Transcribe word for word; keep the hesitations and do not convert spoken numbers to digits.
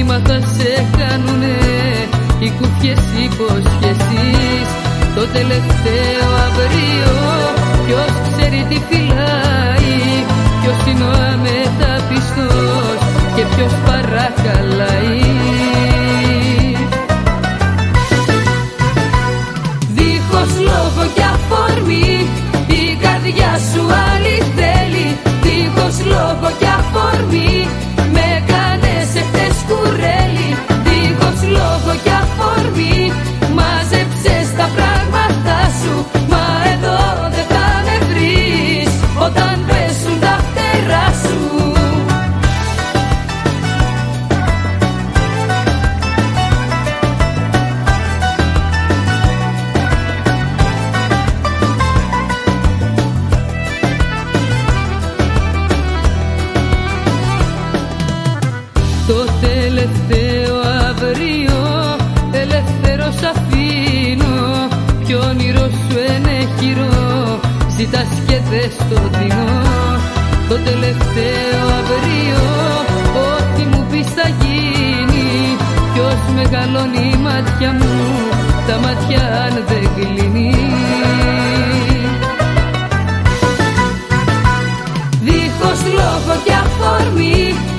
θύμα θα σε κάνουνε οι κουφιές υποσχέσεις. Το τελευταίο αύριο ποιος ξέρει τι φυλάει, ποιος είναι ο αμεταπιστός και ποιος παρακαλάει. Δίχως λόγο και αφορμή η καρδιά σου άλλη θέλει. Δίχως λόγο και αφορμή με κάνες εχθές κουρέλι. Δίχως λόγο και αφορμή μάζεψες τα πράγματα σου, μα εδώ δεν θα με βρεις όταν πέσουν τα φτερά σου. Το τελευταίο αύριο ελεύθερος αφήνω, ποιο όνειρο σου ενέχειρο ζητάς και δες το δεινό. Το τελευταίο αύριο ό,τι μου πεις θα γίνει, ποιος μεγαλώνει η μάτια μου, τα μάτια αν δεν κλείνει. Δίχως λόγο και αφορμή